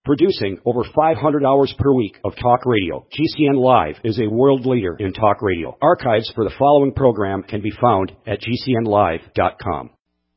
Producing over 500 hours per week of talk radio, GCN Live is a world leader in talk radio. Archives for the following program can be found at gcnlive.com.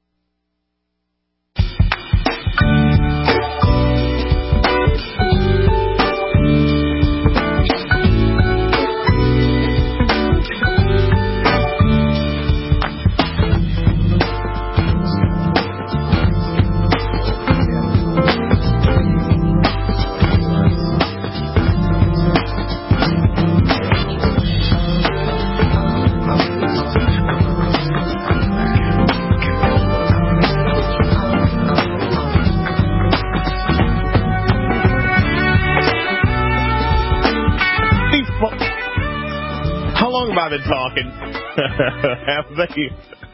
Been talking. Have they?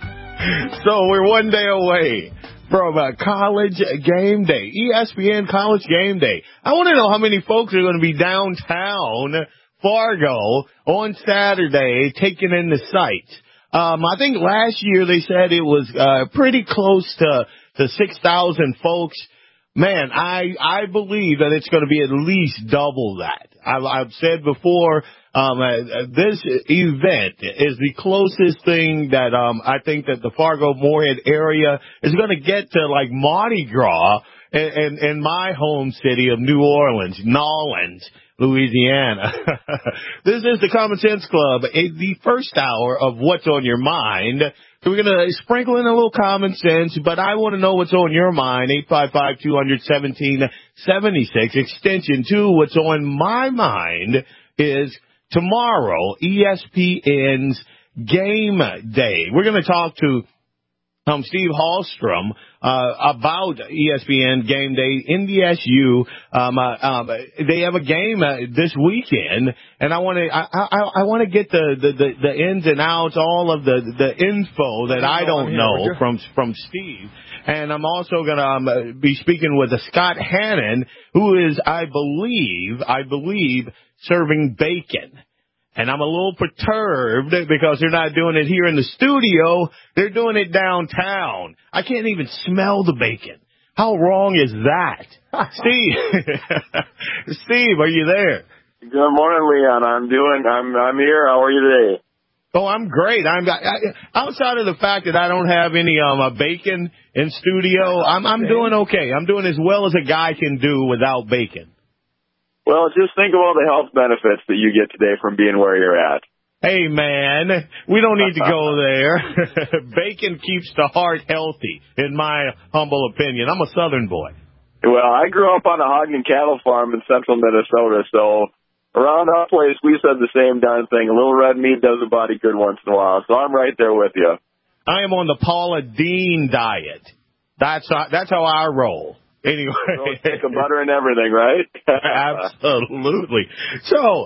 So we're one day away from College Game Day, ESPN College Game Day. I want to know how many folks are going to be downtown Fargo on Saturday taking in the sights. I think last year they said it was pretty close to 6,000 folks. Man, I believe that it's going to be at least double that. I've said before, this event is the closest thing that I think that the Fargo-Moorhead area is going to get to, like, Mardi Gras in my home city of New Orleans, Nolens, Louisiana. This is the Common Sense Club, the first hour of What's on Your Mind. So we're going to sprinkle in a little common sense, but I want to know what's on your mind. 855-200-1776, extension 2. What's on my mind is tomorrow, ESPN's Game Day. We're going to talk to Steve Hallstrom about ESPN Game Day. NDSU, they have a game this weekend, and I want to get the ins and outs, all of the info that I don't know from Steve. And I'm also going to be speaking with Scott Hannon, who is, I believe, serving bacon. And I'm a little perturbed because they're not doing it here in the studio. They're doing it downtown. I can't even smell the bacon. How wrong is that? Steve, are you there? Good morning, Leon. I'm here. How are you today? Oh, I'm great. Outside of the fact that I don't have any bacon in studio, I'm doing okay. I'm doing as well as a guy can do without bacon. Well, just think of all the health benefits that you get today from being where you're at. Hey, man, we don't need to go there. Bacon keeps the heart healthy, in my humble opinion. I'm a Southern boy. Well, I grew up on a hog and cattle farm in central Minnesota, so around our place, we said the same darn thing. A little red meat does a body good once in a while, so I'm right there with you. I am on the Paula Deen diet. That's how I roll. Anyway, take a butter and everything, right? Absolutely. So,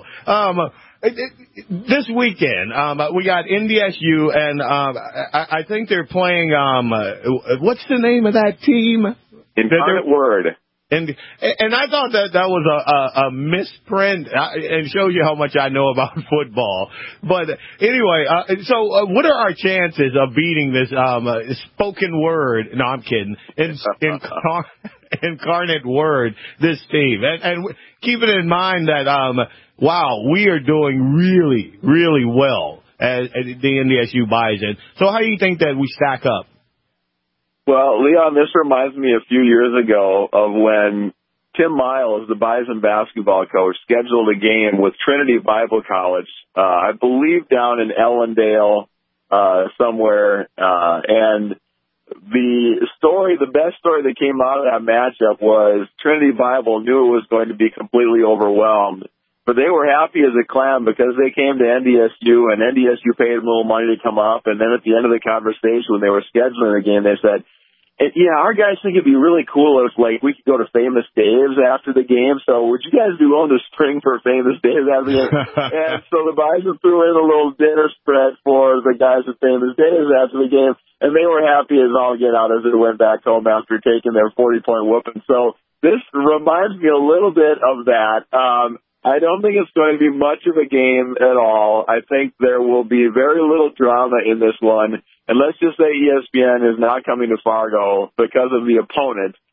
this weekend, we got NDSU, and I think they're playing. What's the name of that team? Incarnate Word. And I thought that was a misprint, and shows you how much I know about football. But anyway, so what are our chances of beating this spoken word? No, I'm kidding. Incarnate Word, this team, and keeping in mind that wow, we are doing really, really well as the NDSU Bison. So how do you think that we stack up? Well, Leon, this reminds me a few years ago of when Tim Miles, the Bison basketball coach, scheduled a game with Trinity Bible College, I believe down in Ellendale somewhere, and the best story that came out of that matchup was Trinity Bible knew it was going to be completely overwhelmed, but they were happy as a clam because they came to NDSU, and NDSU paid them a little money to come up, and then at the end of the conversation when they were scheduling the game, they said, yeah, our guys think it'd be really cool if, like, we could go to Famous Dave's after the game, so would you guys be willing to spring for Famous Dave's after the game? And so the Bison threw in a little dinner spread for the guys at Famous Dave's after the game, and they were happy as all get out as they went back home after taking their 40-point whooping. So this reminds me a little bit of that. I don't think it's going to be much of a game at all. I think there will be very little drama in this one. And let's just say ESPN is not coming to Fargo because of the opponent.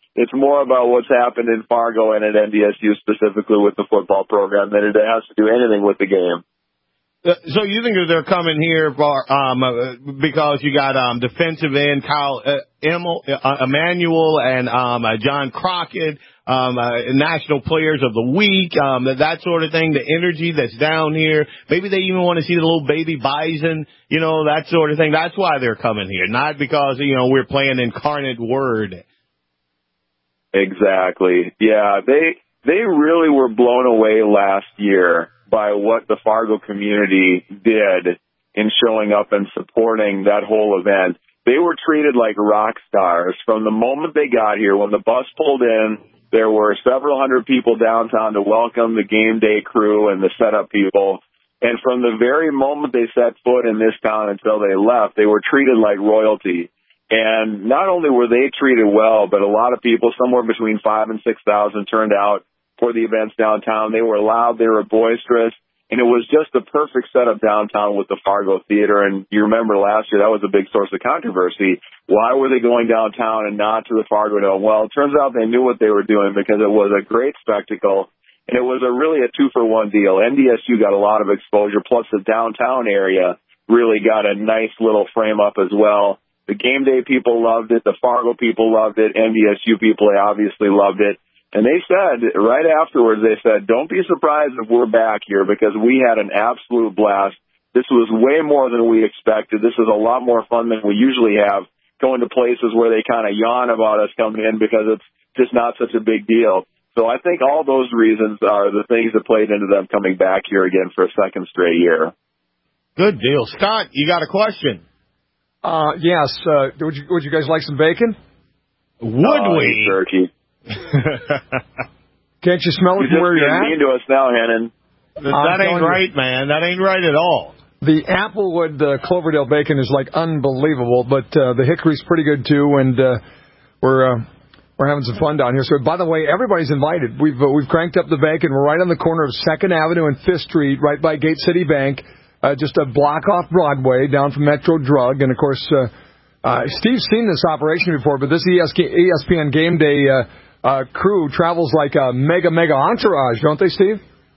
it's more about what's happened in Fargo and at NDSU specifically with the football program than it has to do anything with the game. So you think that they're coming here for because you got defensive end Kyle Emmanuel and John Crockett, National Players of the Week, that sort of thing, the energy that's down here. Maybe they even want to see the little baby bison, that sort of thing. That's why they're coming here, not because, we're playing Incarnate Word. Exactly. Yeah, they really were blown away last year by what the Fargo community did in showing up and supporting that whole event. They were treated like rock stars from the moment they got here. When the bus pulled in, there were several hundred people downtown to welcome the game day crew and the setup people. And from the very moment they set foot in this town until they left, they were treated like royalty. And not only were they treated well, but a lot of people, somewhere between 5,000 and 6,000, turned out for the events downtown. They were loud, they were boisterous, and it was just the perfect setup downtown with the Fargo Theater. And you remember last year, that was a big source of controversy. Why were they going downtown and not to the Fargo Dome? Well, it turns out they knew what they were doing because it was a great spectacle, and it was really a 2-for-1 deal. NDSU got a lot of exposure, plus the downtown area really got a nice little frame up as well. The game day people loved it. The Fargo people loved it. NDSU people, they obviously loved it. And they said, right afterwards, don't be surprised if we're back here because we had an absolute blast. This was way more than we expected. This is a lot more fun than we usually have, going to places where they kind of yawn about us coming in because it's just not such a big deal. So I think all those reasons are the things that played into them coming back here again for a second straight year. Good deal. Scott, you got a question? Yes. Would you guys like some bacon? Would we? Turkey. Can't you smell it from where you're at? You're just being mean to us now, Hannon. That ain't right, man. That ain't right at all. The Applewood Cloverdale bacon is like unbelievable, but the hickory's pretty good too, and we're having some fun down here. So, by the way, everybody's invited. We've cranked up the bacon. We're right on the corner of 2nd Avenue and 5th Street, right by Gate City Bank, just a block off Broadway, down from Metro Drug, and of course, Steve's seen this operation before, but this ESPN Game Day crew travels like a mega entourage, don't they, Steve?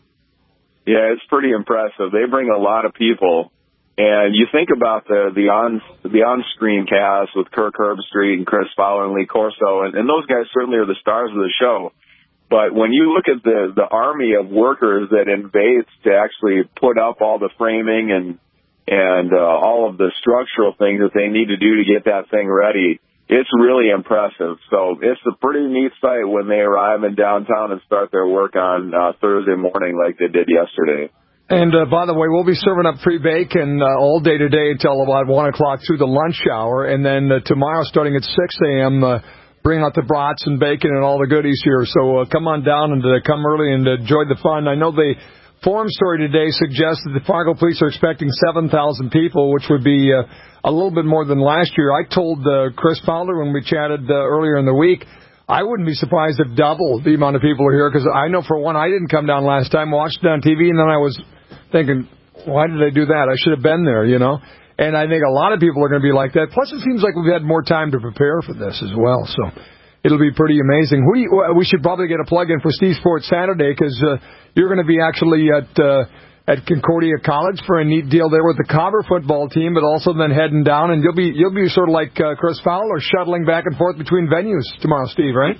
Yeah, it's pretty impressive. They bring a lot of people, and you think about the on-screen cast with Kirk Herbstreit and Chris Fowler and Lee Corso, and those guys certainly are the stars of the show. But when you look at the army of workers that invades to actually put up all the framing and all of the structural things that they need to do to get that thing ready, it's really impressive. So it's a pretty neat sight when they arrive in downtown and start their work on Thursday morning like they did yesterday. And, by the way, we'll be serving up free bacon all day today until about 1 o'clock through the lunch hour. And then tomorrow starting at 6 a.m., bring out the brats and bacon and all the goodies here. So come on down and come early and enjoy the fun. I know the forum story today suggests that the Fargo police are expecting 7,000 people, which would be a little bit more than last year. I told Chris Fowler when we chatted earlier in the week, I wouldn't be surprised if double the amount of people are here, because I know, for one, I didn't come down last time, watched it on TV, and then I was thinking, why did I do that? I should have been there, And I think a lot of people are going to be like that. Plus, it seems like we've had more time to prepare for this as well, so it'll be pretty amazing. We should probably get a plug-in for Steve Sports Saturday, because you're going to be actually at Concordia College for a neat deal there with the Cobber football team, but also then heading down, and you'll be sort of like Chris Fowler, shuttling back and forth between venues tomorrow, Steve, right?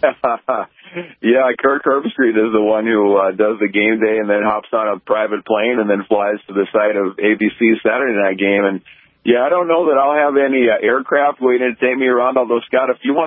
Yeah, Kirk Herbstreit is the one who does the game day and then hops on a private plane and then flies to the site of ABC's Saturday night game. And yeah, I don't know that I'll have any aircraft waiting to take me around, although, Scott, if you want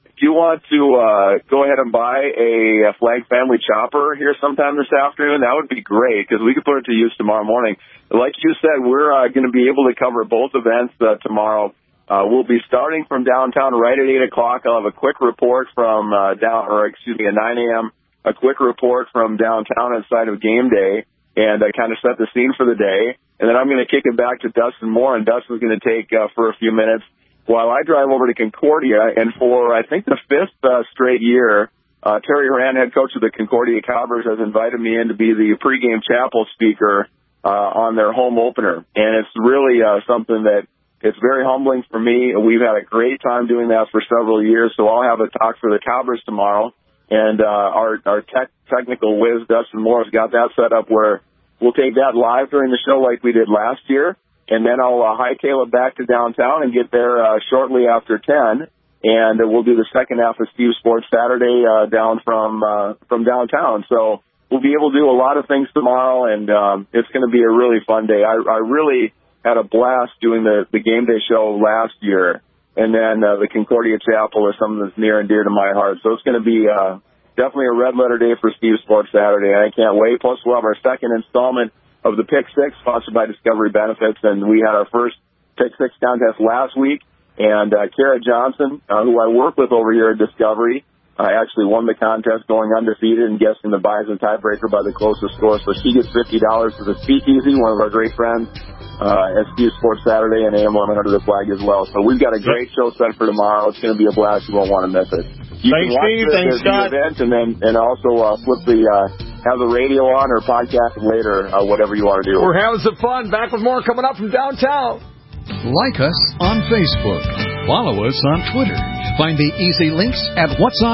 to go ahead and buy a Flag Family chopper here sometime this afternoon, that would be great, because we could put it to use tomorrow morning. Like you said, we're going to be able to cover both events tomorrow. We'll be starting from downtown right at 8 o'clock. I'll have a quick report from at 9 a.m., a quick report from downtown at site of game day, and kind of set the scene for the day. And then I'm going to kick it back to Dustin Moore, and Dustin's going to take for a few minutes while I drive over to Concordia. And for, I think, the 5th straight year, Terry Horan, head coach of the Concordia Cobbers, has invited me in to be the pregame chapel speaker on their home opener. And it's really something that It's very humbling for me. We've had a great time doing that for several years, so I'll have a talk for the Cowboys tomorrow. And our technical whiz, Dustin Morris, got that set up where we'll take that live during the show like we did last year, and then I'll hightail it back to downtown and get there shortly after 10, and we'll do the second half of Steve Sports Saturday down from downtown. So we'll be able to do a lot of things tomorrow, and it's going to be a really fun day. I really had a blast doing the game day show last year, and then the Concordia Chapel is something that's near and dear to my heart. So it's going to be definitely a red letter day for Steve Sports Saturday, and I can't wait. Plus, we'll have our second installment of the Pick Six, sponsored by Discovery Benefits, and we had our first Pick Six contest last week, and Kara Johnson, who I work with over here at Discovery, actually won the contest going undefeated and guessing the Bison tiebreaker by the closest score. So she gets $50 for the Speakeasy, one of our great friends, at Steve Sports Saturday and AM 100 The Flag as well. So we've got a great show set for tomorrow. It's going to be a blast. You won't want to miss it. You can watch the event and also flip have the radio on or podcast later, whatever you want to do. We're having some fun. Back with more coming up from downtown. Like us on Facebook. Follow us on Twitter. Find the easy links at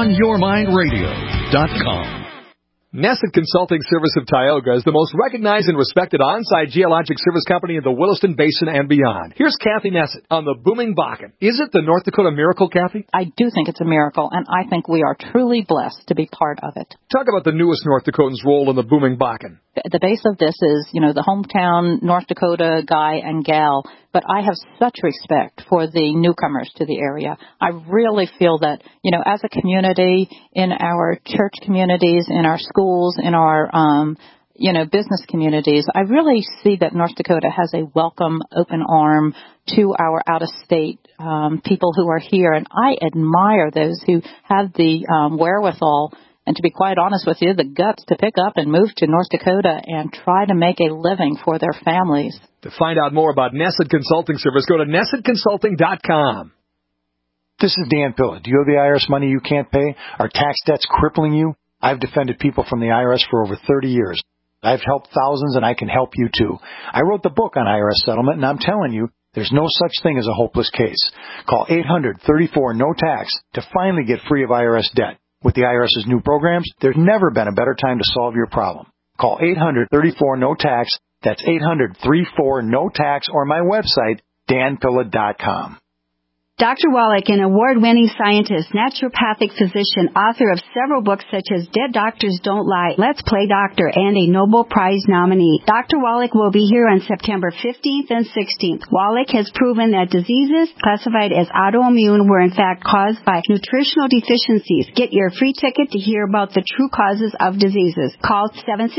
whatsonyourmindradio.com. Nesset Consulting Service of Tioga is the most recognized and respected on-site geologic service company in the Williston Basin and beyond. Here's Kathy Nesset on the booming Bakken. Is it the North Dakota miracle, Kathy? I do think it's a miracle, and I think we are truly blessed to be part of it. Talk about the newest North Dakotans' role in the booming Bakken. The base of this is, the hometown North Dakota guy and gal, but I have such respect for the newcomers to the area. I really feel that, as a community, in our church communities, in our schools, in our, business communities, I really see that North Dakota has a welcome, open arm to our out-of-state people who are here, and I admire those who have the wherewithal and, to be quite honest with you, the guts to pick up and move to North Dakota and try to make a living for their families. To find out more about Nesset Consulting Service, go to NessetConsulting.com. This is Dan Pilla. Do you owe the IRS money you can't pay? Are tax debts crippling you? I've defended people from the IRS for over 30 years. I've helped thousands, and I can help you, too. I wrote the book on IRS settlement, and I'm telling you, there's no such thing as a hopeless case. Call 800-34-NO-TAX to finally get free of IRS debt. With the IRS's new programs, there's never been a better time to solve your problem. Call 800-34-NO-TAX. That's 800-34-NO-TAX, or my website, danpilla.com. Dr. Wallach, an award-winning scientist, naturopathic physician, author of several books such as Dead Doctors Don't Lie, Let's Play Doctor, and a Nobel Prize nominee. Dr. Wallach will be here on September 15th and 16th. Wallach has proven that diseases classified as autoimmune were in fact caused by nutritional deficiencies. Get your free ticket to hear about the true causes of diseases. Call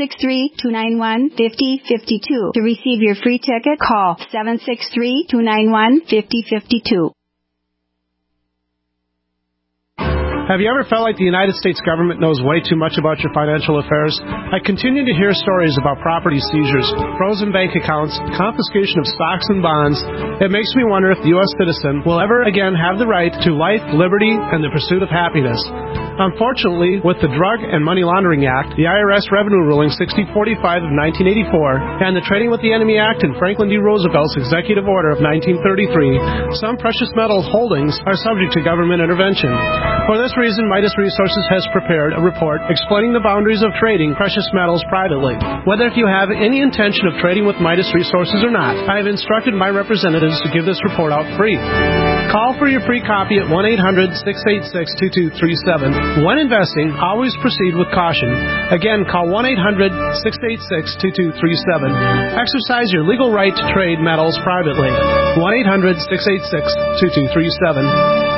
763-291-5052. To receive your free ticket, call 763-291-5052. Have you ever felt like the United States government knows way too much about your financial affairs? I continue to hear stories about property seizures, frozen bank accounts, confiscation of stocks and bonds. It makes me wonder if the U.S. citizen will ever again have the right to life, liberty, and the pursuit of happiness. Unfortunately, with the Drug and Money Laundering Act, the IRS Revenue Ruling 6045 of 1984, and the Trading with the Enemy Act and Franklin D. Roosevelt's Executive Order of 1933, some precious metal holdings are subject to government intervention. For this reason, Midas Resources has prepared a report explaining the boundaries of trading precious metals privately. Whether if you have any intention of trading with Midas Resources or not, I have instructed my representatives to give this report out free. Call for your free copy at 1-800-686-2237. When investing, always proceed with caution. Again, call 1-800-686-2237. Exercise your legal right to trade metals privately. 1-800-686-2237.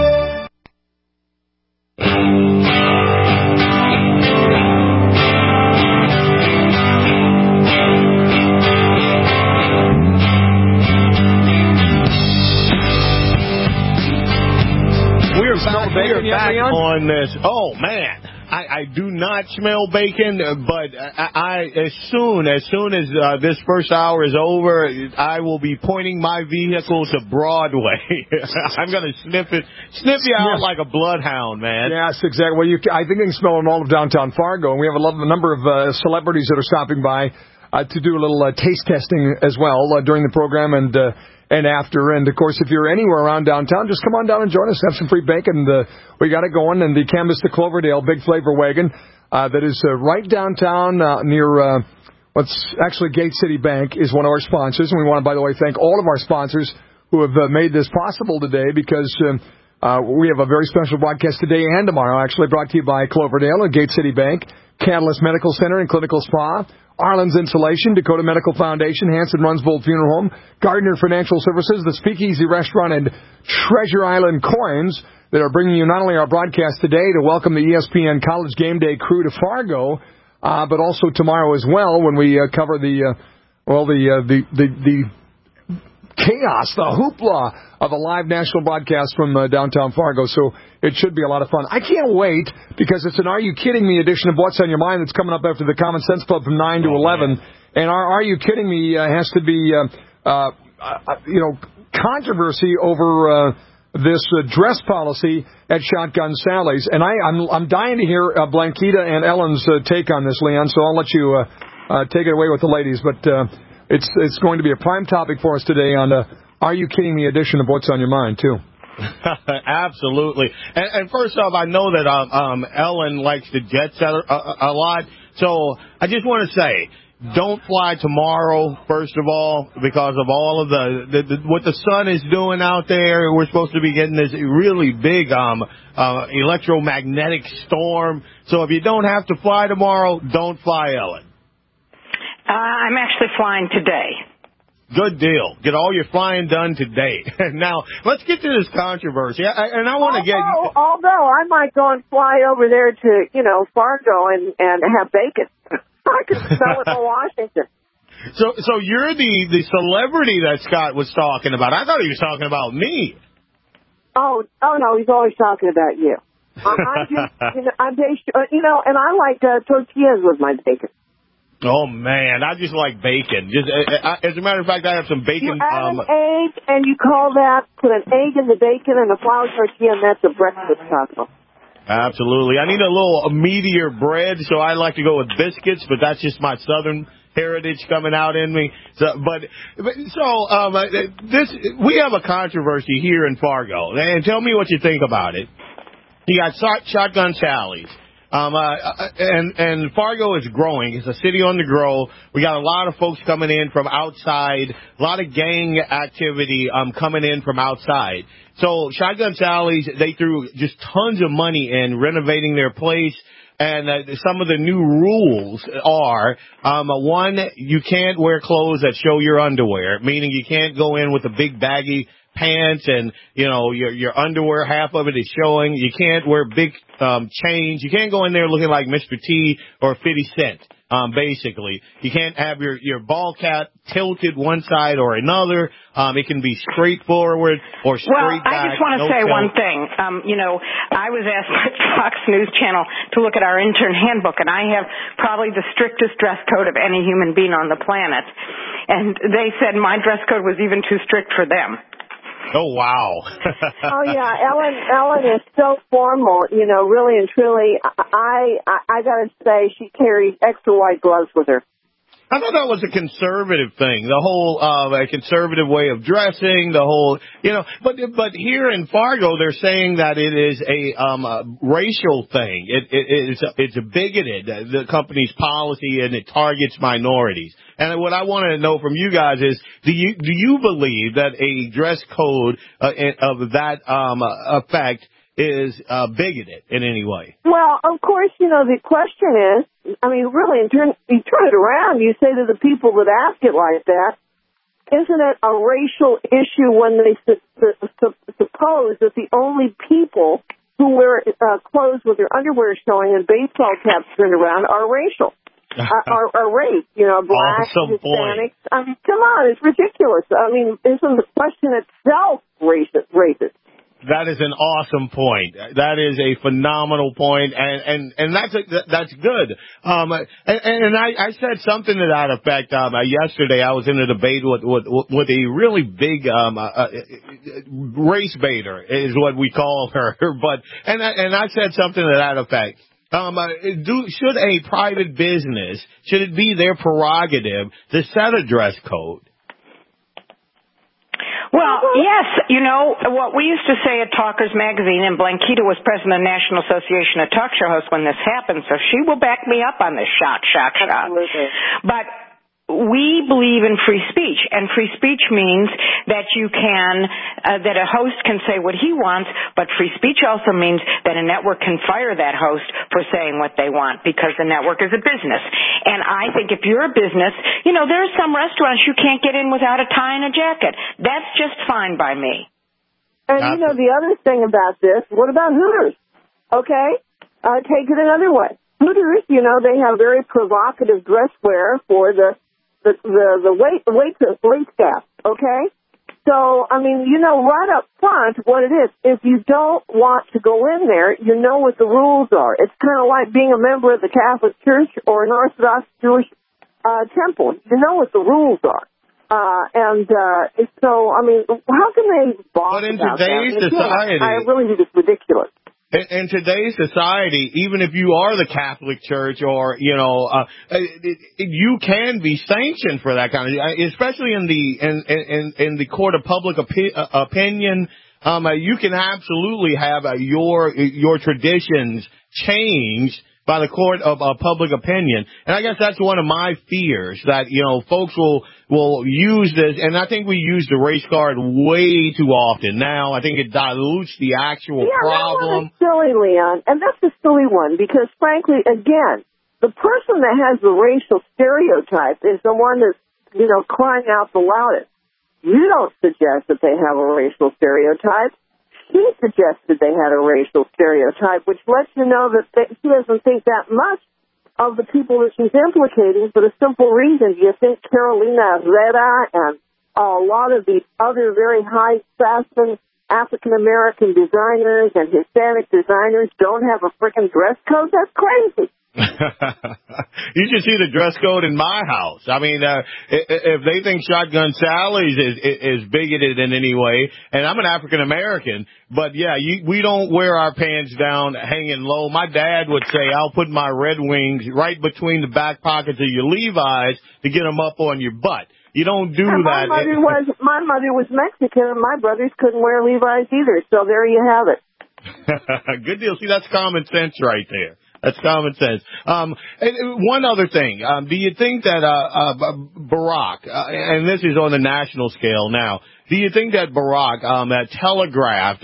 On this. Oh, man. I do not smell bacon, but as soon as this first hour is over, I will be pointing my vehicle to Broadway. I'm going to sniff you out like a bloodhound, man. Yes, exactly. Well, I think you can smell it in all of downtown Fargo, and we have a number of celebrities that are stopping by. to do a little taste testing as well during the program and after. And, of course, if you're anywhere around downtown, just come on down and join us. Have some free bacon. We got it going. And the Canvas to Cloverdale Big Flavor Wagon that is right downtown near what's actually Gate City Bank is one of our sponsors. And we want to, by the way, thank all of our sponsors who have made this possible today because we have a very special broadcast today and tomorrow, actually brought to you by Cloverdale and Gate City Bank, Catalyst Medical Center and Clinical Spa, Arlen's Insulation, Dakota Medical Foundation, Hanson Runsvold Funeral Home, Gardner Financial Services, the Speakeasy Restaurant, and Treasure Island Coins that are bringing you not only our broadcast today to welcome the ESPN College Game Day crew to Fargo, but also tomorrow as well when we cover the chaos, the hoopla of a live national broadcast from downtown Fargo. So it should be a lot of fun. I can't wait because it's an Are You Kidding Me edition of What's on Your Mind that's coming up after the Common Sense Club from 9 to 11. And our Are You Kidding Me has to be, controversy over this dress policy at Shotgun Sally's. And I'm dying to hear Blanquita and Ellen's take on this, Leon, so I'll let you take it away with the ladies. But it's going to be a prime topic for us today on the Are You Kidding Me edition of What's on Your Mind, too. Absolutely. And first off, I know that Ellen likes the jet set a lot. So I just want to say, don't fly tomorrow, first of all, because of all of the what the sun is doing out there. We're supposed to be getting this really big electromagnetic storm. So if you don't have to fly tomorrow, don't fly, Ellen. I'm actually flying today. Good deal. Get all your flying done today. Now, let's get to this controversy. And I want to get... Although I might go and fly over there to, Fargo and have bacon. I can smell it in Washington. So you're the celebrity that Scott was talking about. I thought he was talking about me. Oh no, he's always talking about you. I'm just, and I like tortillas with my bacon. Oh, man, I just like bacon. As a matter of fact, I have some bacon. You add an egg, and you put an egg in the bacon and a flour tortilla, and that's a breakfast taco. Absolutely. I need a little meatier bread, so I like to go with biscuits, but that's just my southern heritage coming out in me. We have a controversy here in Fargo, and tell me what you think about it. You got Shotgun Sally's. And Fargo is growing. It's a city on the grow. We got a lot of folks coming in from outside, a lot of gang activity coming in from outside. So Shotgun Sally's, they threw just tons of money in renovating their place. And some of the new rules are, one, you can't wear clothes that show your underwear, meaning you can't go in with a big baggy pants and, your underwear, half of it is showing. You can't wear big chains. You can't go in there looking like Mr. T or 50 Cent, basically. You can't have your ball cap tilted one side or another. It can be straight forward or straight back. I just want to say one thing. I was asked by Fox News Channel to look at our intern handbook, and I have probably the strictest dress code of any human being on the planet. And they said my dress code was even too strict for them. Oh, wow. Oh, yeah. Ellen is so formal, really and truly. I got to say, she carries extra white gloves with her. I thought that was a conservative thing, the whole conservative way of dressing, the whole, but here in Fargo, they're saying that it is a racial thing. It's a bigoted, the company's policy, and it targets minorities. And what I want to know from you guys is, do you believe that a dress code of that effect is bigoted in any way? Well, of course, the question is, really, you turn it around, you say to the people that ask it like that, isn't it a racial issue when they suppose that the only people who wear clothes with their underwear showing and baseball caps turned around are racial? Are race, black, Hispanics. Come on, it's ridiculous. Isn't the question itself racist? That is an awesome point. That is a phenomenal point, and that's good. And I said something to that effect yesterday. I was in a debate with a really big race baiter, is what we call her. And I said something to that effect. Should a private business, should it be their prerogative to set a dress code? Well, yes. You know, what we used to say at Talkers Magazine, and Blanquita was president of the National Association of Talk Show Hosts when this happened, so she will back me up on this. Shock. Absolutely. But we believe in free speech, and free speech means that you can, that a host can say what he wants, but free speech also means that a network can fire that host for saying what they want because the network is a business. And I think if you're a business, you know, there are some restaurants you can't get in without a tie and a jacket. That's just fine by me. And you know, the other thing about this, what about Hooters? Okay? Take it another way. Hooters, you know, they have very provocative dress wear for the wait staff, okay? So, I mean, you know right up front what it is. If you don't want to go in there, you know what the rules are. It's kind of like being a member of the Catholic Church or an Orthodox Jewish temple. You know what the rules are. So, I mean, how can they boss about that? But in today's society, I really think it's ridiculous. In today's society, even if you are the Catholic Church or, you know, you can be sanctioned for that kind of, especially in the court of public opinion. You can absolutely have your traditions changed by the court of public opinion. And I guess that's one of my fears, that, you know, folks will use this, and I think we use the race card way too often now. I think it dilutes the actual problem. That's silly, Leon, and that's a silly one, because frankly, again, the person that has the racial stereotype is the one that's, you know, crying out the loudest. You don't suggest that they have a racial stereotype. He suggested they had a racial stereotype, which lets you know that he doesn't think that much of the people that she's implicating for the simple reason. You think Carolina Herrera and a lot of the other very high fashion African-American designers and Hispanic designers don't have a freaking dress code? That's crazy. You should see the dress code in my house. I mean, if they think Shotgun Sally's is bigoted in any way, and I'm an African American, but yeah, we don't wear our pants down hanging low. My dad would say, I'll put my Red Wings right between the back pockets of your Levi's to get them up on your butt. You don't do that. My mother was Mexican, and my brothers couldn't wear Levi's either, so there you have it. Good deal. See, that's common sense right there. That's common sense. And one other thing, do you think that Barack, and this is on the national scale now, do you think that Barack telegraphed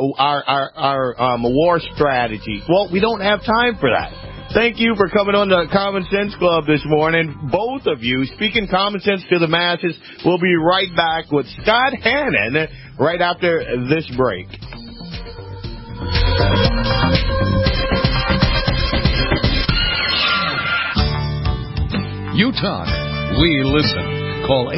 our war strategy? Well, we don't have time for that. Thank you for coming on the Common Sense Club this morning, both of you. Speaking common sense to the masses, we'll be right back with Scott Hannon right after this break. You talk, we listen. Call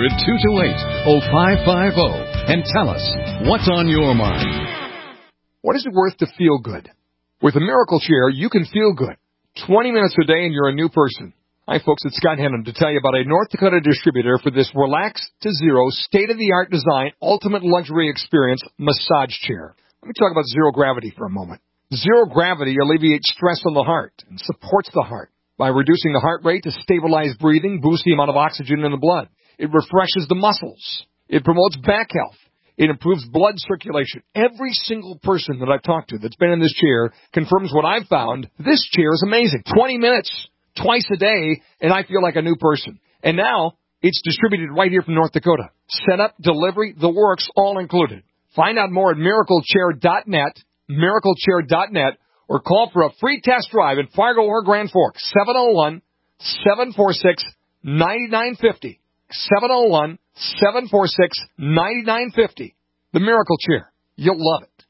800-228-0550 and tell us what's on your mind. What is it worth to feel good? With a Miracle Chair, you can feel good. 20 minutes a day and you're a new person. Hi, folks, it's Scott Hennon to tell you about a North Dakota distributor for this relax to zero, state-of-the-art design, ultimate luxury experience massage chair. Let me talk about zero gravity for a moment. Zero gravity alleviates stress on the heart and supports the heart by reducing the heart rate to stabilize breathing, boost the amount of oxygen in the blood. It refreshes the muscles. It promotes back health. It improves blood circulation. Every single person that I've talked to that's been in this chair confirms what I've found. This chair is amazing. 20 minutes, twice a day, and I feel like a new person. And now it's distributed right here from North Dakota. Setup, delivery, the works, all included. Find out more at miraclechair.net, miraclechair.net, or call for a free test drive in Fargo or Grand Forks, 701-746-9950. 701-746-9950. The Miracle Chair. You'll love it.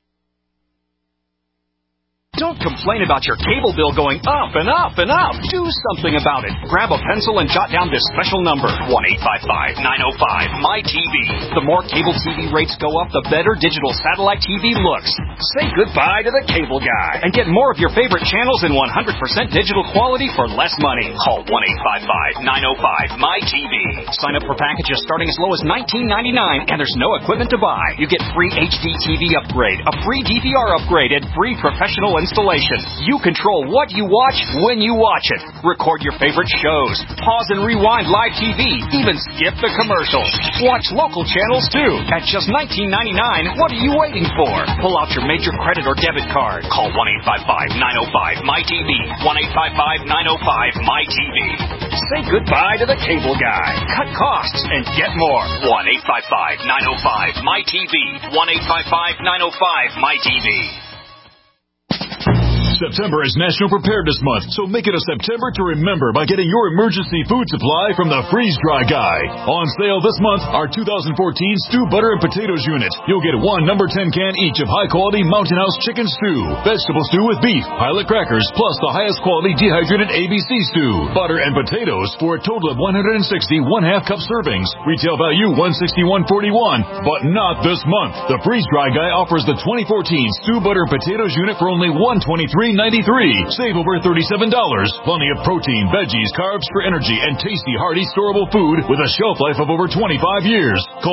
Don't complain about your cable bill going up and up and up. Do something about it. Grab a pencil and jot down this special number, 1-855-905-MY-TV. The more cable TV rates go up, the better digital satellite TV looks. Say goodbye to the cable guy and get more of your favorite channels in 100% digital quality for less money. Call 1-855-905-MY-TV. Sign up for packages starting as low as $19.99, and there's no equipment to buy. You get free HD TV upgrade, a free DVR upgrade, and free professional installation. You control what you watch when you watch it. Record your favorite shows. Pause and rewind live TV. Even skip the commercials. Watch local channels too. At just $19.99, what are you waiting for? Pull out your major credit or debit card. Call 1-855-905-MyTV. 1-855-905-MyTV. Say goodbye to the cable guy. Cut costs and get more. 1-855-905-MyTV. 1-855-905-MyTV. September is National Preparedness Month, so make it a September to remember by getting your emergency food supply from the Freeze Dry Guy. On sale this month, our 2014 Stew Butter and Potatoes unit. You'll get one number 10 can each of high-quality Mountain House chicken stew, vegetable stew with beef, pilot crackers, plus the highest quality dehydrated ABC stew, butter and potatoes for a total of 160 1/2 cup servings. Retail value $161.41, but not this month. The Freeze Dry Guy offers the 2014 Stew Butter and Potatoes unit for only $123.93. Save over $37. Plenty of protein, veggies, carbs for energy, and tasty, hearty, storable food with a shelf life of over 25 years. Call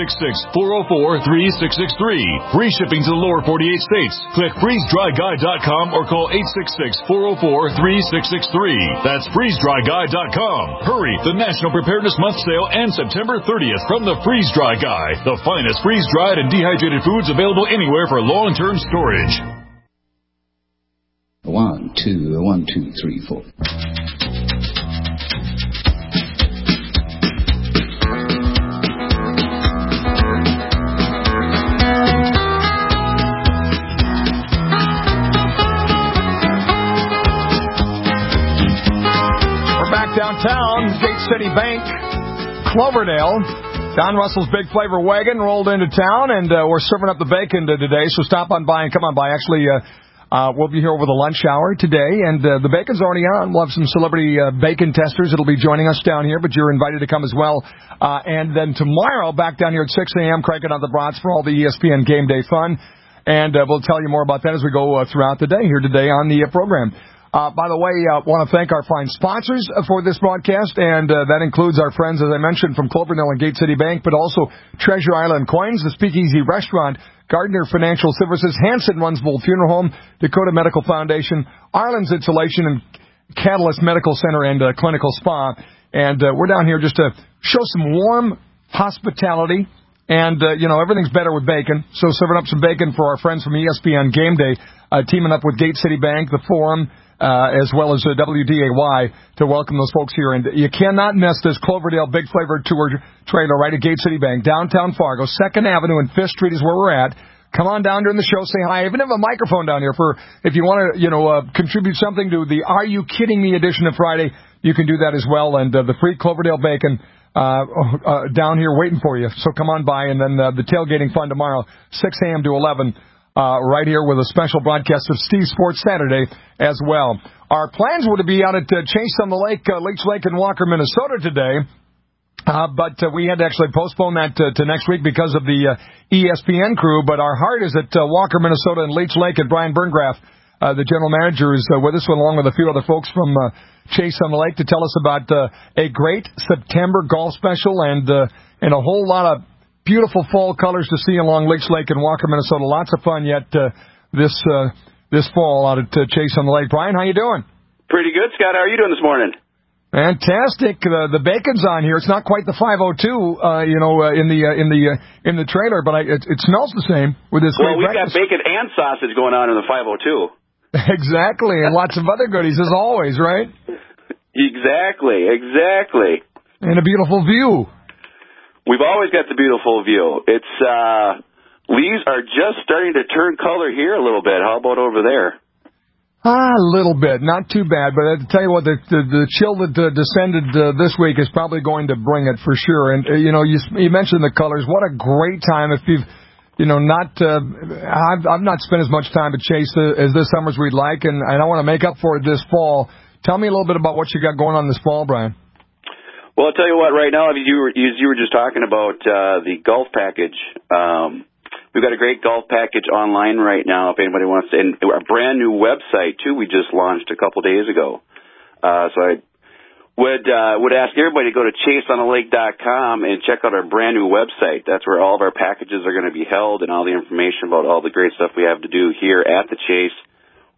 866-404-3663. Free shipping to the lower 48 states. Click freezedryguy.com or call 866-404-3663. That's freezedryguy.com. Hurry! The National Preparedness Month sale ends September 30th from the Freeze Dry Guy. The finest freeze-dried and dehydrated foods available anywhere for long-term storage. 1, 2, 1, 2, 3, 4. We're back downtown, Gate City Bank, Cloverdale. Don Russell's Big Flavor Wagon rolled into town, and we're serving up the bacon today, so stop on by and come on by. Actually, we'll be here over the lunch hour today, and the bacon's already on. We'll have some celebrity bacon testers that'll be joining us down here, but you're invited to come as well. And then tomorrow, back down here at 6 a.m., cranking out the brats for all the ESPN Game Day fun. And we'll tell you more about that as we go throughout the day here today on the program. By the way, I want to thank our fine sponsors for this broadcast, and that includes our friends, as I mentioned, from Cloverdale and Gate City Bank, but also Treasure Island Coins, the Speakeasy Restaurant, Gardner Financial Services, Hanson Runsvold Funeral Home, Dakota Medical Foundation, Arlen's Insulation, and Catalyst Medical Center and Clinical Spa. And we're down here just to show some warm hospitality. And, everything's better with bacon. So serving up some bacon for our friends from ESPN Game Day, teaming up with Gate City Bank, the Forum, as well as WDAY to welcome those folks here. And you cannot miss this Cloverdale Big Flavor Tour trailer right at Gate City Bank, downtown Fargo. 2nd Avenue and 5th Street is where we're at. Come on down during the show, say hi. I even have a microphone down here for if you want to, contribute something to the Are You Kidding Me edition of Friday. You can do that as well. And the free Cloverdale bacon down here waiting for you. So come on by. And then the tailgating fun tomorrow, 6 a.m. to 11 right here with a special broadcast of Steve Sports Saturday as well. Our plans were to be out at Chase on the Lake, Leech Lake in Walker, Minnesota today. But we had to actually postpone that to next week because of the ESPN crew. But our heart is at Walker, Minnesota and Leech Lake. And Brian Burngraff, the general manager, is with us along with a few other folks from Chase on the Lake to tell us about a great September golf special and a whole lot of beautiful fall colors to see along Leech Lake and Walker, Minnesota. Lots of fun yet this fall out at Chase on the Lake. Brian, how you doing? Pretty good, Scott. How are you doing this morning? Fantastic. The bacon's on here. It's not quite the 502, in the trailer, but it smells the same with this. Well, we've got bacon and sausage going on in the 502. Exactly, and lots of other goodies as always, right? Exactly. And a beautiful view. We've always got the beautiful view. It's leaves are just starting to turn color here a little bit. How about over there? A little bit, not too bad, but I have to tell you what, the chill that descended this week is probably going to bring it for sure. And you mentioned the colors. What a great time if you've I've not spent as much time at Chase as this summer as we'd like, and I want to make up for it this fall. Tell me a little bit about what you got going on this fall, Brian. Well, I'll tell you what, right now, you were just talking about the golf package. We've got a great golf package online right now if anybody wants to, and a brand new website, too, we just launched a couple days ago. So I would ask everybody to go to chaseontheLake.com and check out our brand new website. That's where all of our packages are going to be held and all the information about all the great stuff we have to do here at the Chase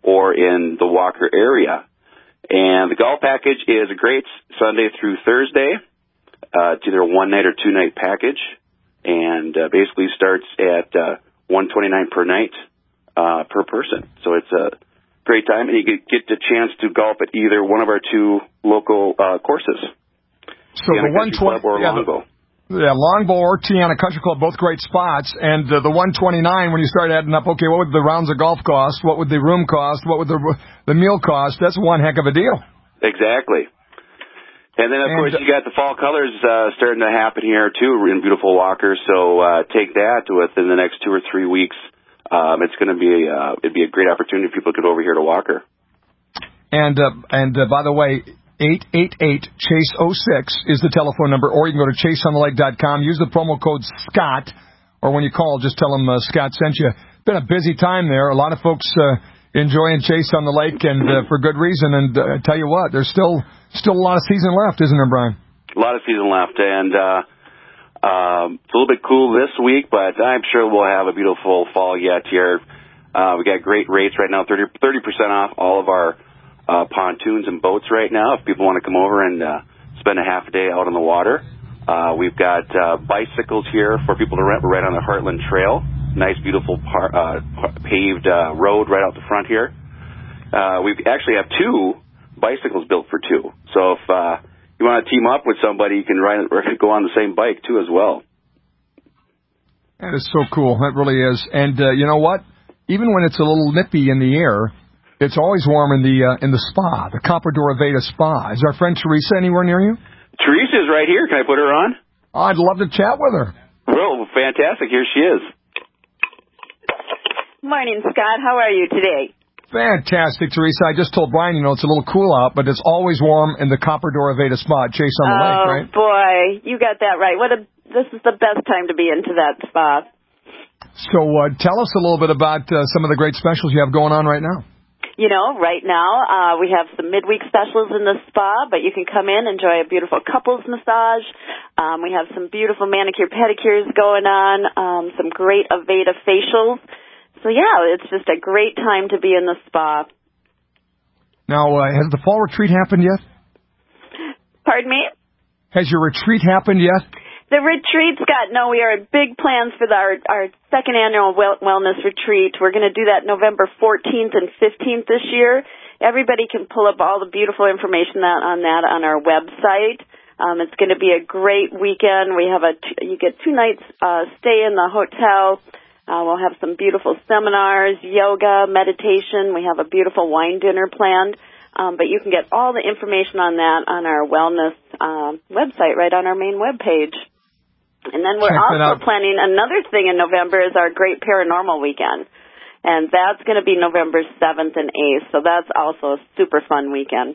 or in the Walker area. And the golf package is a great Sunday through Thursday. It's either a one-night or two-night package, and basically starts at $129 per night per person. So it's a great time, and you get the chance to golf at either one of our two local courses. So the 120 or Longbow. Longbow or Tiana Country Club, both great spots. And the 129, when you start adding up, okay, what would the rounds of golf cost? What would the room cost? What would the meal cost? That's one heck of a deal. Exactly. And then, of course, you got the fall colors starting to happen here, too, in beautiful Walker. So take that within the next 2 or 3 weeks. It's going to be it'd be a great opportunity if people get over here to Walker. And by the way, 888-CHASE-06 is the telephone number, or you can go to chaseonthelake.com. Use the promo code SCOTT, or when you call, just tell them Scott sent you. It's been a busy time there. A lot of folks enjoying Chase on the Lake, and for good reason. And I tell you what, there's still a lot of season left, isn't there, Brian? A lot of season left, and it's a little bit cool this week, but I'm sure we'll have a beautiful fall yet here. We got great rates right now, 30% off all of our pontoons and boats right now if people want to come over and spend a half a day out on the water. We've got bicycles here for people to rent. We're right on the Heartland Trail. Nice, beautiful paved road right out the front here. We actually have 2 bicycles built for 2. So if you want to team up with somebody, you can ride or go on the same bike, too, as well. That is so cool. That really is. And you know what? Even when it's a little nippy in the air, it's always warm in the spa, the Comprador Aveda Spa. Is our friend Teresa anywhere near you? Teresa's right here. Can I put her on? Oh, I'd love to chat with her. Well, fantastic. Here she is. Morning, Scott. How are you today? Fantastic, Teresa. I just told Brian, it's a little cool out, but it's always warm in the Comprador Aveda Spa at Chase on the Lake, right? Oh, boy. You got that right. This is the best time to be into that spa. So tell us a little bit about some of the great specials you have going on right now. Right now we have some midweek specials in the spa, but you can come in, enjoy a beautiful couples massage. We have some beautiful manicure pedicures going on, some great Aveda facials. So, yeah, it's just a great time to be in the spa. Now, has the fall retreat happened yet? Pardon me? Has your retreat happened yet? The retreat, Scott, no, we are big plans for our second annual wellness retreat. We're going to do that November 14th and 15th this year. Everybody can pull up all the beautiful information on our website. It's going to be a great weekend. We have you get 2 nights stay in the hotel. We'll have some beautiful seminars, yoga, meditation. We have a beautiful wine dinner planned. But you can get all the information on that on our wellness website right on our main webpage. And then we're also planning another thing in November is our Great Paranormal Weekend. And that's going to be November 7th and 8th. So that's also a super fun weekend.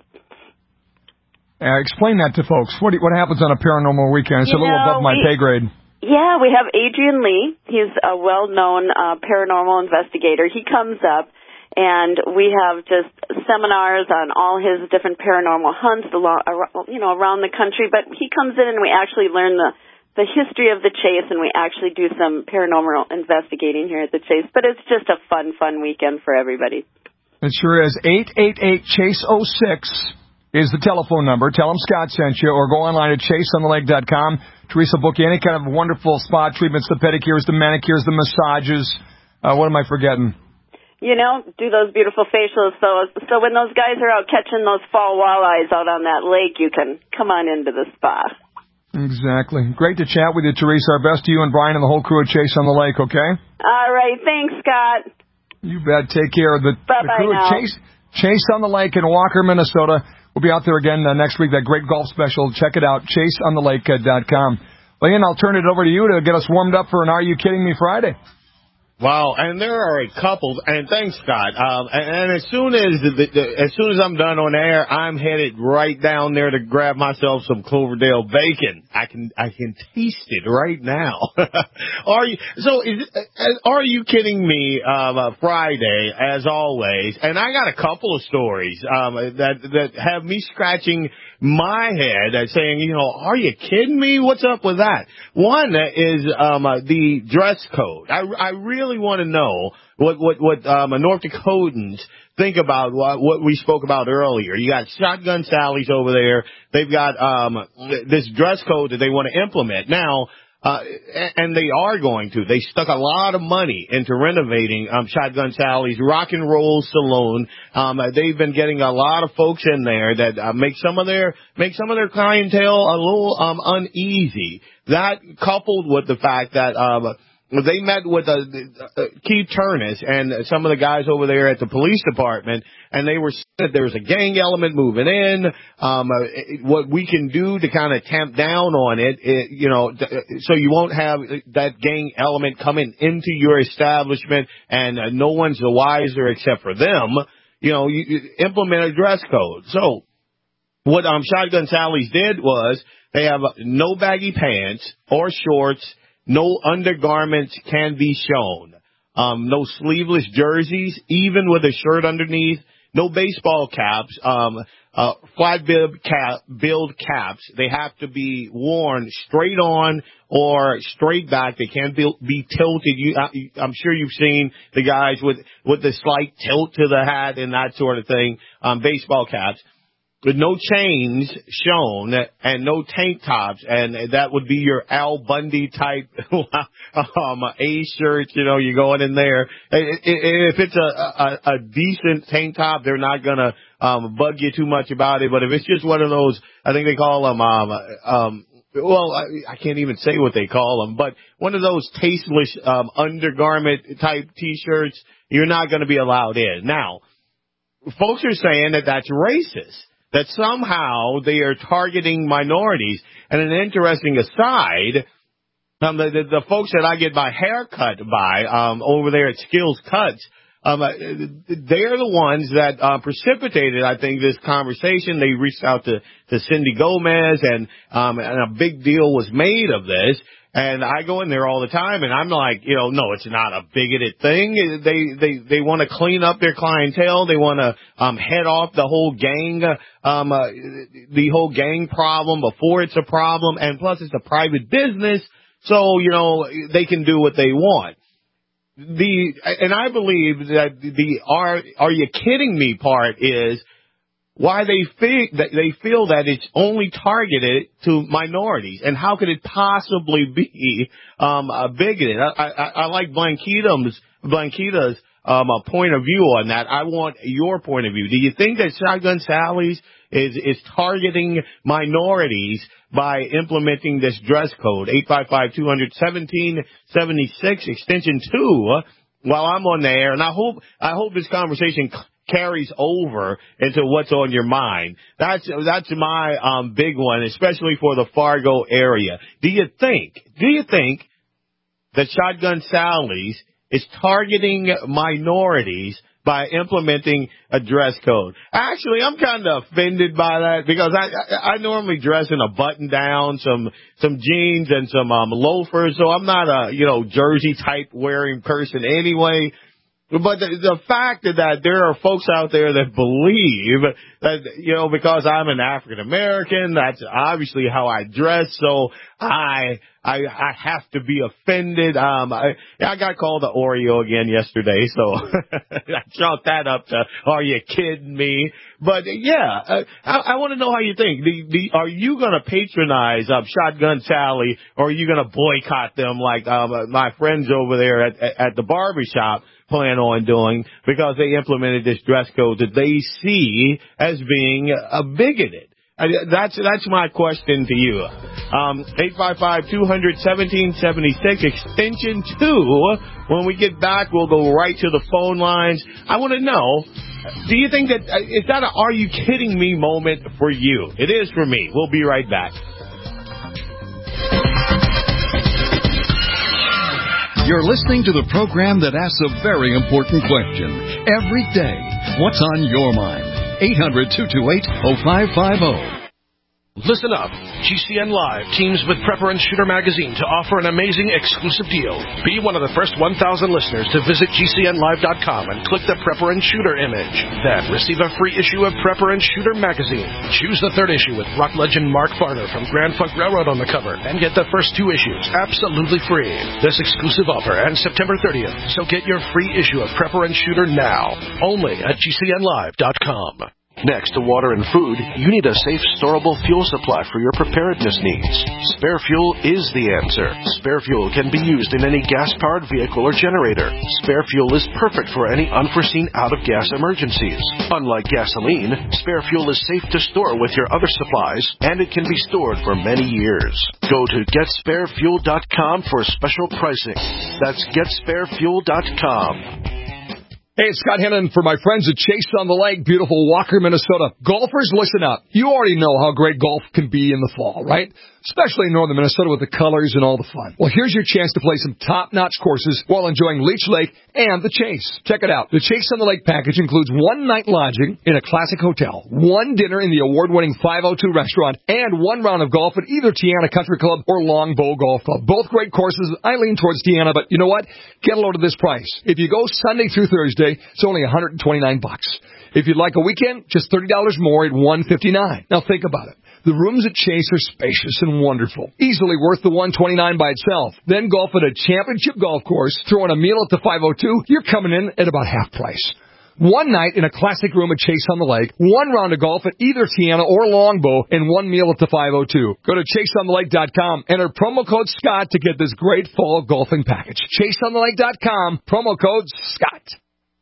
Explain that to folks. What happens on a paranormal weekend? It's a little above my pay grade. Yeah, we have Adrian Lee. He's a well-known paranormal investigator. He comes up, and we have just seminars on all his different paranormal hunts around the country. But he comes in, and we actually learn the history of the Chase, and we actually do some paranormal investigating here at the Chase. But it's just a fun weekend for everybody. It sure is. 888-CHASE-06 is the telephone number. Tell them Scott sent you, or go online at chaseonthelake.com. Teresa, book you any kind of wonderful spa treatments, the pedicures, the manicures, the massages. What am I forgetting? Do those beautiful facials. So when those guys are out catching those fall walleyes out on that lake, you can come on into the spa. Exactly. Great to chat with you, Teresa. Our best to you and Brian and the whole crew at Chase on the Lake, okay? All right. Thanks, Scott. You bet. Take care of the crew now. at Chase on the Lake in Walker, Minnesota. We'll be out there again next week, that great golf special. Check it out, chaseonthelake.com. Leanne, I'll turn it over to you to get us warmed up for an Are You Kidding Me Friday. Wow, and there are a couple, and thanks, Scott. And as soon as I'm done on air, I'm headed right down there to grab myself some Cloverdale bacon. I can taste it right now. Are you kidding me? Friday, as always, and I got a couple of stories that have me scratching my head, saying, are you kidding me? What's up with that? One is the dress code. I really want to know what North Dakotans think about what we spoke about earlier. You got Shotgun Sally's over there. They've got this dress code that they want to implement now. And they are going to. They stuck a lot of money into renovating Shotgun Sally's Rock and Roll Saloon. They've been getting a lot of folks in there that make some of their clientele a little uneasy. That coupled with the fact that they met with Keith Turnus and some of the guys over there at the police department, and they were saying that there's a gang element moving in. What we can do to kind of tamp down on it, so you won't have that gang element coming into your establishment, and no one's the wiser except for them. You implement a dress code. So what Shotgun Sally's did was they have no baggy pants or shorts. No undergarments can be shown. No sleeveless jerseys, even with a shirt underneath. No baseball caps. Flat billed caps. They have to be worn straight on or straight back. They can't be tilted. I'm sure you've seen the guys with the slight tilt to the hat and that sort of thing. Baseball caps. With no chains shown and no tank tops, and that would be your Al Bundy type A shirt. You're going in there. If it's a decent tank top, they're not gonna bug you too much about it. But if it's just one of those, I think they call them I can't even say what they call them, but one of those tasteless undergarment type T-shirts, you're not going to be allowed in. Now, folks are saying that that's racist. That somehow they are targeting minorities. And an interesting aside, the folks that I get my hair cut by over there at Skills Cuts, they're the ones that precipitated, I think, this conversation. They reached out to Cindy Gomez, and a big deal was made of this. And I go in there all the time, and I'm like, no, it's not a bigoted thing. They want to clean up their clientele. They want to head off the whole gang problem before it's a problem. And plus, it's a private business, so they can do what they want. And I believe that the "are you kidding me" part is why they feel that it's only targeted to minorities, and how could it possibly be bigoted? I like Blanquita's point of view on that. I want your point of view. Do you think that Shotgun Sally's is targeting minorities by implementing this dress code? 855-200-1776 extension 2. While I'm on the air, and I hope this conversation carries over into what's on your mind. That's my big one, especially for the Fargo area. Do you think that Shotgun Sally's is targeting minorities by implementing a dress code? Actually, I'm kind of offended by that, because I normally dress in a button down, some jeans and some loafers, so I'm not a jersey type wearing person anyway. But the fact that there are folks out there that believe that, because I'm an African American, that's obviously how I dress, so I have to be offended. I got called the Oreo again yesterday, so I chalked that up to, are you kidding me? But yeah, I want to know how you think. Are you going to patronize Shotgun Sally, or are you going to boycott them like my friends over there at the barbershop plan on doing, because they implemented this dress code that they see as being bigoted? That's my question to you. 855-200-1776, extension 2. When we get back, we'll go right to the phone lines. I want to know, do you think that is that a "are you kidding me" moment for you? It is for me. We'll be right back. You're listening to the program that asks a very important question every day. What's on your mind? 800-228-0550. Listen up. GCN Live teams with Prepper and Shooter magazine to offer an amazing exclusive deal. Be one of the first 1,000 listeners to visit GCNlive.com and click the Prepper and Shooter image. Then receive a free issue of Prepper and Shooter magazine. Choose the third issue with rock legend Mark Farner from Grand Funk Railroad on the cover and get the first 2 issues absolutely free. This exclusive offer ends September 30th, so get your free issue of Prepper and Shooter now, only at GCNlive.com. Next to water and food, you need a safe, storable fuel supply for your preparedness needs. Spare Fuel is the answer. Spare Fuel can be used in any gas-powered vehicle or generator. Spare Fuel is perfect for any unforeseen out-of-gas emergencies. Unlike gasoline, Spare Fuel is safe to store with your other supplies, and it can be stored for many years. Go to GetSpareFuel.com for special pricing. That's GetSpareFuel.com. Hey, it's Scott Hennon for my friends at Chase on the Lake, beautiful Walker, Minnesota. Golfers, listen up. You already know how great golf can be in the fall, right? Especially in northern Minnesota with the colors and all the fun. Well, here's your chance to play some top-notch courses while enjoying Leech Lake and the Chase. Check it out. The Chase on the Lake package includes 1 night lodging in a classic hotel, 1 dinner in the award-winning 502 restaurant, and 1 round of golf at either Tiana Country Club or Longbow Golf Club. Both great courses. I lean towards Tiana, but you know what? Get a load of this price. If you go Sunday through Thursday, it's only $129. If you'd like a weekend, just $30 more at $159. Now think about it. The rooms at Chase are spacious and wonderful, easily worth the $129 by itself. Then golf at a championship golf course, throw in a meal at the 502, you're coming in at about half price. 1 night in a classic room at Chase on the Lake, 1 round of golf at either Tiana or Longbow, and 1 meal at the 502. Go to ChaseOnTheLake.com, enter promo code Scott to get this great fall golfing package. ChaseOnTheLake.com, promo code Scott.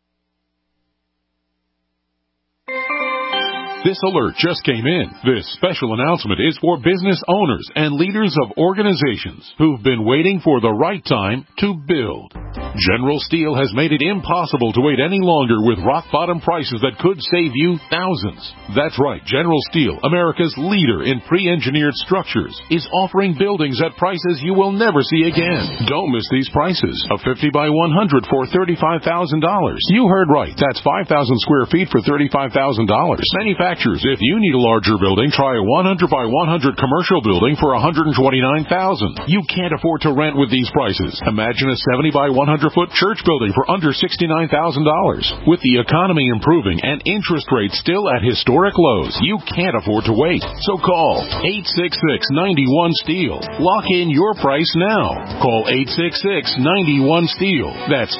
This alert just came in. This special announcement is for business owners and leaders of organizations who've been waiting for the right time to build. General Steel has made it impossible to wait any longer with rock-bottom prices that could save you thousands. That's right, General Steel, America's leader in pre-engineered structures, is offering buildings at prices you will never see again. Don't miss these prices. A 50 by 100 for $35,000. You heard right. That's 5,000 square feet for $35,000. Manufacturers, if you need a larger building, try a 100 by 100 commercial building for $129,000. You can't afford to rent with these prices. Imagine a 70 by 100-foot church building for under $69,000. With the economy improving and interest rates still at historic lows, you can't afford to wait. So call 866-91-STEEL. Lock in your price now. Call 866-91-STEEL. That's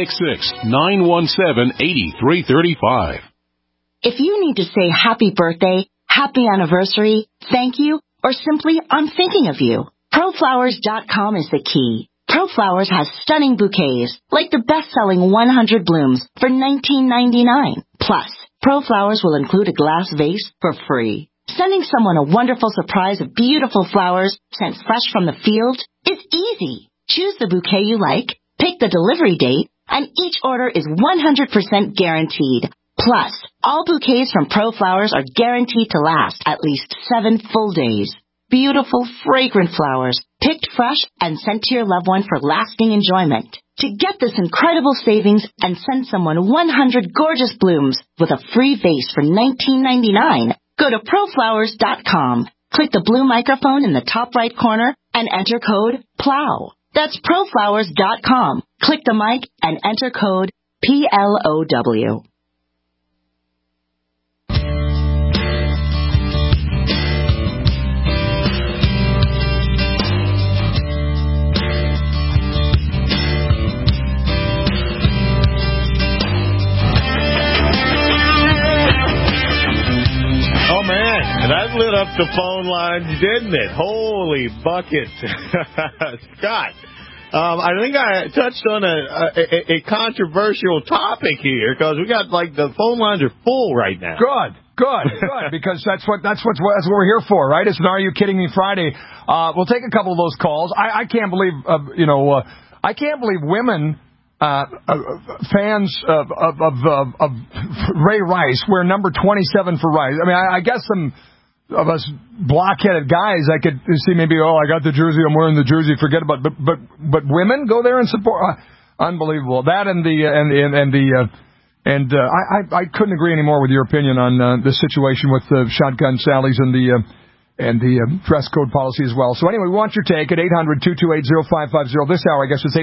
866-917-8335. If you need to say happy birthday, happy anniversary, thank you, or simply I'm thinking of you, ProFlowers.com is the key. ProFlowers has stunning bouquets, like the best-selling 100 blooms for $19.99. Plus, ProFlowers will include a glass vase for free. Sending someone a wonderful surprise of beautiful flowers sent fresh from the field is easy. Choose the bouquet you like, pick the delivery date, and each order is 100% guaranteed. Plus, all bouquets from ProFlowers are guaranteed to last at least 7 full days. Beautiful, fragrant flowers, picked fresh and sent to your loved one for lasting enjoyment. To get this incredible savings and send someone 100 gorgeous blooms with a free vase for $19.99, go to ProFlowers.com. Click the blue microphone in the top right corner and enter code PLOW. That's ProFlowers.com. Click the mic and enter code PLOW. That lit up the phone lines, didn't it? Holy buckets. Scott, I think I touched on a controversial topic here because we got, like, the phone lines are full right now. Good, because that's what we're here for, right? It's an Are You Kidding Me Friday. We'll take a couple of those calls. I can't believe, I can't believe women fans of Ray Rice wear number 27 for Rice. I mean, I guess some of us blockheaded guys, I could see maybe, I got the jersey, I'm wearing the jersey, forget about it. But women go there and support. Unbelievable. That I couldn't agree any more with your opinion on the situation with the Shotgun Sallies and and the dress code policy as well. So anyway, we want your take at 800-228-0550. This hour, I guess it's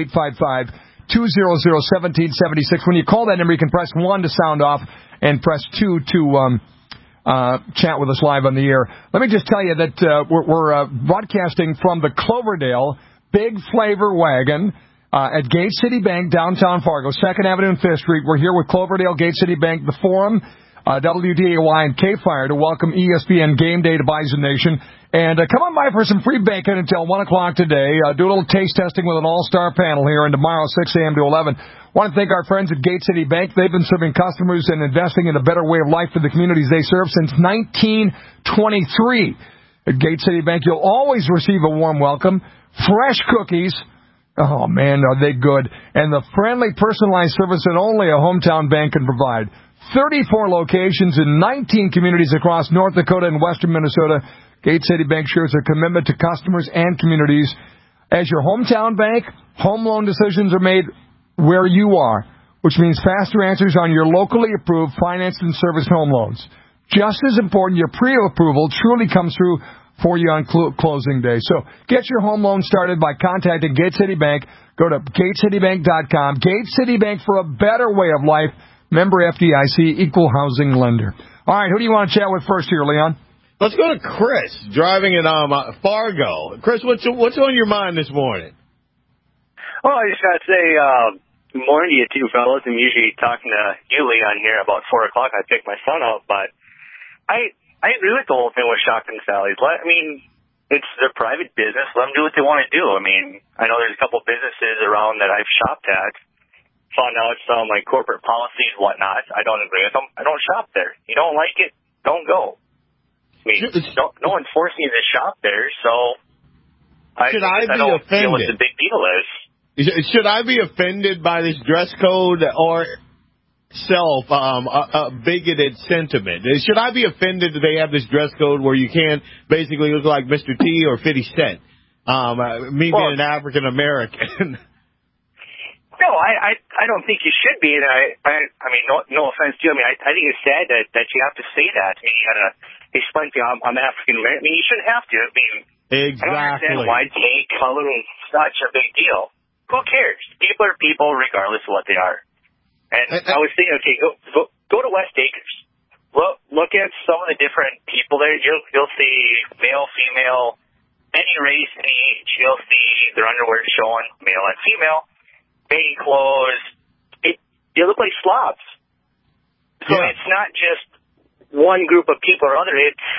855-200-1776. When you call that number, you can press 1 to sound off and press 2 to chat with us live on the air. Let me just tell you that we're broadcasting from the Cloverdale Big Flavor Wagon at Gate City Bank, downtown Fargo, 2nd Avenue and 5th Street. We're here with Cloverdale, Gate City Bank, the Forum, WDAY, and K-Fire to welcome ESPN Game Day to Bison Nation. And come on by for some free bacon until 1 o'clock today. Do a little taste testing with an all-star panel here, and tomorrow 6 a.m. to 11. Want to thank our friends at Gate City Bank. They've been serving customers and investing in a better way of life for the communities they serve since 1923. At Gate City Bank, you'll always receive a warm welcome, fresh cookies. Oh, man, are they good. And the friendly, personalized service that only a hometown bank can provide. 34 locations in 19 communities across North Dakota and western Minnesota. Gate City Bank shares a commitment to customers and communities. As your hometown bank, home loan decisions are made where you are, which means faster answers on your locally approved, financed, and serviced home loans. Just as important, your pre-approval truly comes through for you on closing day. So get your home loan started by contacting Gate City Bank. Go to GateCityBank.com. Gate City Bank for a better way of life. Member FDIC, equal housing lender. All right, who do you want to chat with first here, Leon? Let's go to Chris, driving in Fargo. Chris, what's on your mind this morning? Well, I just got to say good morning to you two fellas. I'm usually talking to you, Leon, here about 4 o'clock. I pick my son up, but I agree with the whole thing with Shotgun Sally's. I mean, it's their private business. Let them do what they want to do. I mean, I know there's a couple businesses around that I've shopped at. Found out some like corporate policies and whatnot. I don't agree with them. I don't shop there. You don't like it, don't go. I mean, no one's forcing you to shop there, so I don't feel what the big deal is. Should I be offended by this dress code or a bigoted sentiment? Should I be offended that they have this dress code where you can't basically look like Mr. T or 50 Cent? Me being an African American. No, I don't think you should be, and I mean, no offense to you. I mean, I think it's sad that you have to say that. I mean, you gotta explain to me I'm African American. I mean, you shouldn't have to. I mean, exactly. I don't understand why take color is such a big deal. Who cares? People are people regardless of what they are. And I was thinking, okay, go to West Acres. Look at some of the different people there. You'll see male, female, any race, any age. You'll see their underwear showing, male and female. Baggy clothes, they look like slobs. So It's not just one group of people or other.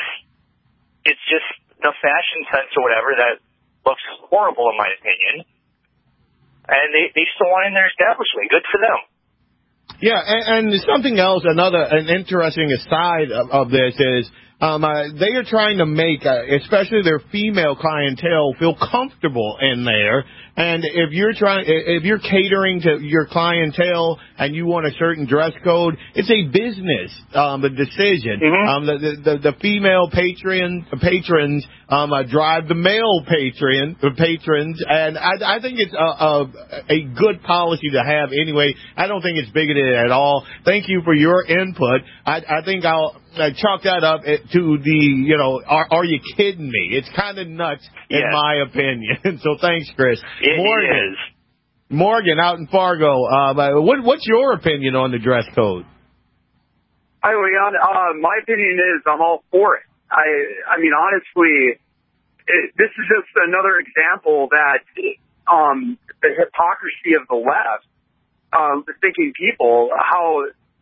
It's just the fashion sense or whatever that looks horrible in my opinion. And they still want in their establishment. Good for them. Yeah, and something else, an interesting aside of this is they are trying to make, especially their female clientele, feel comfortable in there. And if you're catering to your clientele and you want a certain dress code, it's a business decision. Mm-hmm. The female patrons drive the male patrons, and I think it's a good policy to have anyway. I don't think it's bigoted at all. Thank you for your input. I think I'll chalk that up to the, are you kidding me? It's kind of nuts in my opinion. So thanks, Chris. Morgan out in Fargo. What's your opinion on the dress code? Hi, Leon. My opinion is I'm all for it. I mean, honestly, this is just another example that the hypocrisy of the left, the thinking people, how,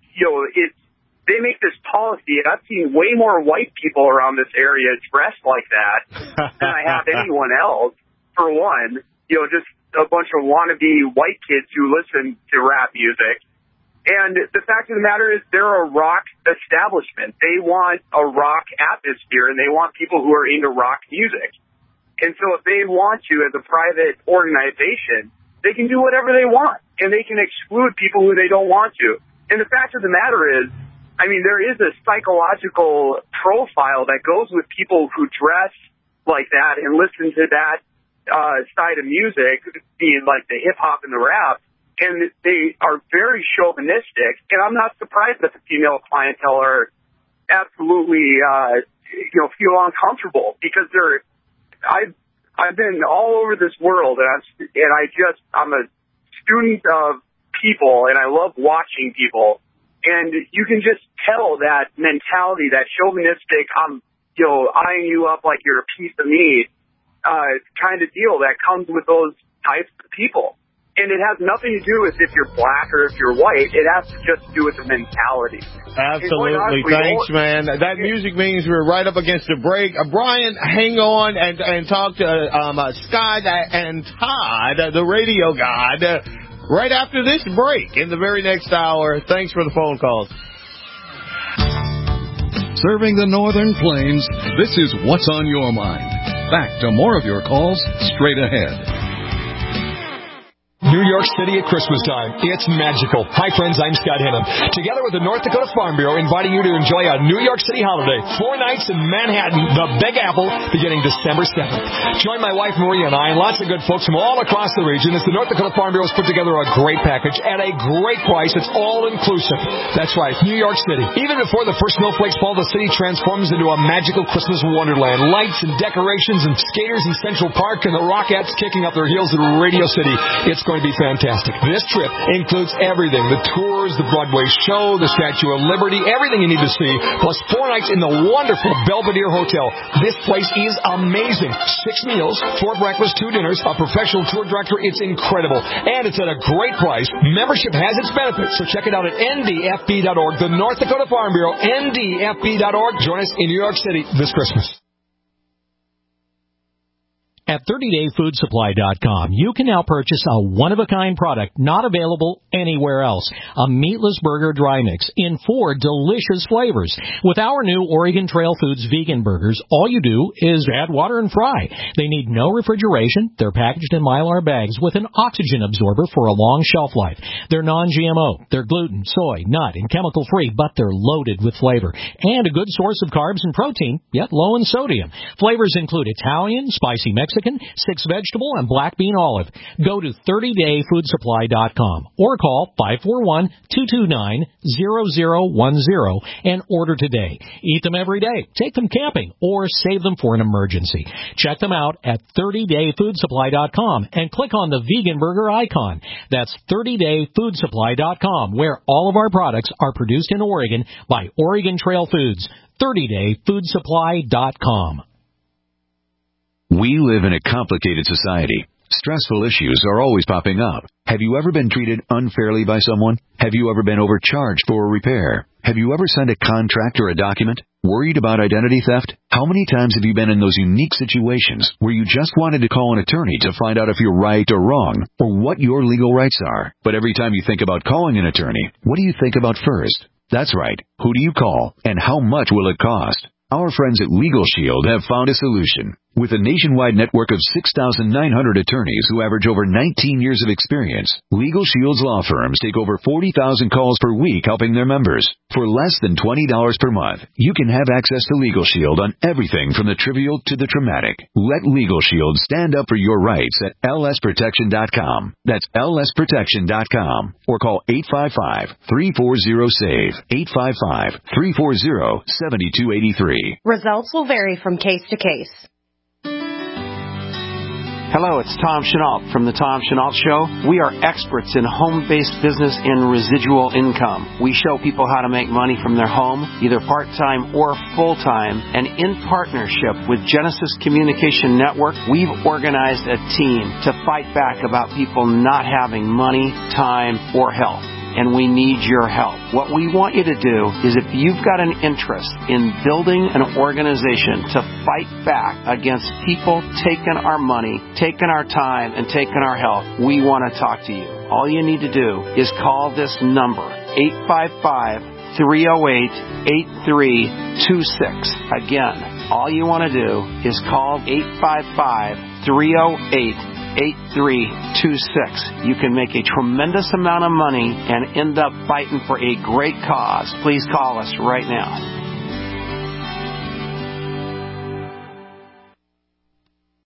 they make this policy, and I've seen way more white people around this area dressed like that than I have anyone else, for one. Just a bunch of wannabe white kids who listen to rap music. And the fact of the matter is they're a rock establishment. They want a rock atmosphere, and they want people who are into rock music. And so if they want to, as a private organization, they can do whatever they want, and they can exclude people who they don't want to. And the fact of the matter is, I mean, there is a psychological profile that goes with people who dress like that and listen to that side of music, being like the hip-hop and the rap, and they are very chauvinistic, and I'm not surprised that the female clientele are absolutely feel uncomfortable because I've been all over this world, and I'm a student of people, and I love watching people, and you can just tell that mentality, that chauvinistic, eyeing you up like you're a piece of meat, kind of deal that comes with those types of people. And it has nothing to do with if you're black or if you're white. It has to just do with the mentality. Absolutely. Thanks, man. That music means we're right up against the break. Brian, hang on and talk to Scott and Todd, the radio god, right after this break in the very next hour. Thanks for the phone calls. Serving the Northern Plains, this is What's on Your Mind. Back to more of your calls straight ahead. New York City at Christmas time. It's magical. Hi, friends. I'm Scott Hennon. Together with the North Dakota Farm Bureau, inviting you to enjoy a New York City holiday. 4 nights in Manhattan, the Big Apple, beginning December 7th. Join my wife, Maria, and I, and lots of good folks from all across the region as the North Dakota Farm Bureau has put together a great package at a great price. It's all-inclusive. That's right, New York City. Even before the first snowflakes fall, the city transforms into a magical Christmas wonderland. Lights and decorations and skaters in Central Park and the Rockettes kicking up their heels at Radio City. It's going to be fantastic. This trip includes everything. The tours, the Broadway show, the Statue of Liberty, everything you need to see, plus 4 nights in the wonderful Belvedere Hotel. This place is amazing. 6 meals, 4 breakfasts, 2 dinners, a professional tour director. It's incredible. And it's at a great price. Membership has its benefits, so check it out at ndfb.org. The North Dakota Farm Bureau, ndfb.org. Join us in New York City this Christmas. At 30dayfoodsupply.com, you can now purchase a one-of-a-kind product not available anywhere else. A meatless burger dry mix in 4 delicious flavors. With our new Oregon Trail Foods vegan burgers, all you do is add water and fry. They need no refrigeration. They're packaged in Mylar bags with an oxygen absorber for a long shelf life. They're non-GMO. They're gluten, soy, nut, and chemical-free, but they're loaded with flavor. And a good source of carbs and protein, yet low in sodium. Flavors include Italian, spicy Mexican, 6 vegetable, and black bean olive. Go to 30dayfoodsupply.com or call 541-229-0010 and order today. Eat them every day, take them camping, or save them for an emergency. Check them out at 30dayfoodsupply.com and click on the vegan burger icon. That's 30dayfoodsupply.com, where all of our products are produced in Oregon by Oregon Trail Foods. 30dayfoodsupply.com. We live in a complicated society. Stressful issues are always popping up. Have you ever been treated unfairly by someone? Have you ever been overcharged for a repair? Have you ever signed a contract or a document? Worried about identity theft? How many times have you been in those unique situations where you just wanted to call an attorney to find out if you're right or wrong, or what your legal rights are? But every time you think about calling an attorney, what do you think about first? That's right. Who do you call, and how much will it cost? Our friends at Legal Shield have found a solution. With a nationwide network of 6,900 attorneys who average over 19 years of experience, Legal Shield's law firms take over 40,000 calls per week helping their members. For less than $20 per month, you can have access to Legal Shield on everything from the trivial to the traumatic. Let Legal Shield stand up for your rights at lsprotection.com. That's lsprotection.com. Or call 855-340-SAVE. 855-340-7283. Results will vary from case to case. Hello, it's Tom Chenault from The Tom Chenault Show. We are experts in home-based business and residual income. We show people how to make money from their home, either part-time or full-time, and in partnership with Genesis Communication Network, we've organized a team to fight back about people not having money, time, or health. And we need your help. What we want you to do is if you've got an interest in building an organization to fight back against people taking our money, taking our time, and taking our health, we want to talk to you. All you need to do is call this number, 855-308-8326. Again, all you want to do is call 855-308-8326. You can make a tremendous amount of money and end up fighting for a great cause. Please call us right now.